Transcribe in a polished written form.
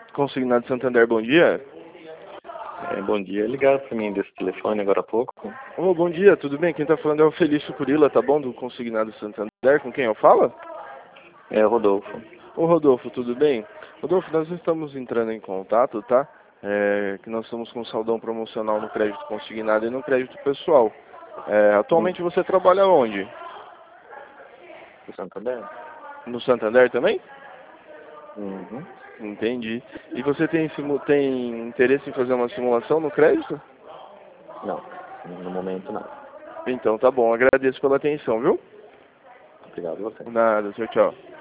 Consignado Santander, bom dia. Bom dia, ligaram para mim desse telefone agora há pouco. Ô, bom dia, tudo bem? Quem tá falando é o Felício Curila, tá bom? Do Consignado Santander, com quem eu falo? É, Rodolfo. Ô, Rodolfo, tudo bem? Rodolfo, nós estamos entrando em contato, tá? Que nós estamos com saldão promocional no crédito consignado e no crédito pessoal. Atualmente você trabalha onde? Do Santander? No Santander também? Uhum. Entendi. E você tem interesse em fazer uma simulação no crédito? Não, no momento não. Então tá bom, agradeço pela atenção, viu? Obrigado a você. Nada, tchau, tchau.